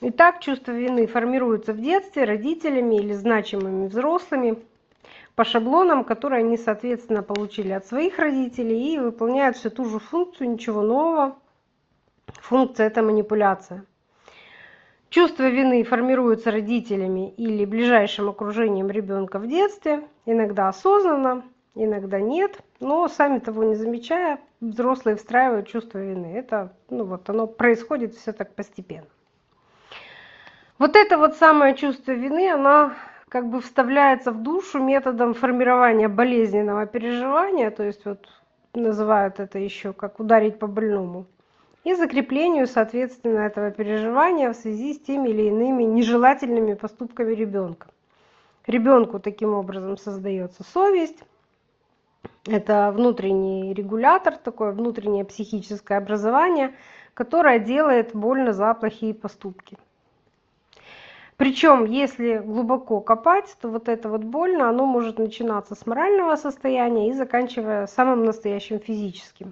Итак, чувство вины формируется в детстве родителями или значимыми взрослыми по шаблонам, которые они, соответственно, получили от своих родителей и выполняют всю ту же функцию, ничего нового. Функция – это манипуляция. Чувство вины формируется родителями или ближайшим окружением ребенка в детстве, иногда осознанно, иногда нет, но сами того не замечая, взрослые встраивают чувство вины. Это, оно происходит все так постепенно. Вот это вот самое чувство вины, оно как бы вставляется в душу методом формирования болезненного переживания, то есть вот называют это еще как ударить по больному, и закреплению, соответственно, этого переживания в связи с теми или иными нежелательными поступками ребенка. Ребенку таким образом создается совесть. Это внутренний регулятор, такое внутреннее психическое образование, которое делает больно за плохие поступки. Причем, если глубоко копать, то вот это вот больно, оно может начинаться с морального состояния и заканчивая самым настоящим физическим.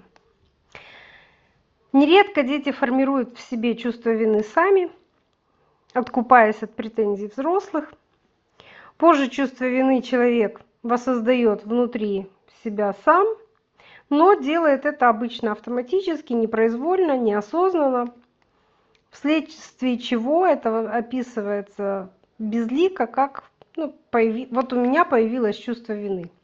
Нередко дети формируют в себе чувство вины сами, откупаясь от претензий взрослых. Позже чувство вины человек воссоздает внутри себя сам, но делает это обычно автоматически, непроизвольно, неосознанно, вследствие чего это описывается безлико, как вот у меня появилось чувство вины.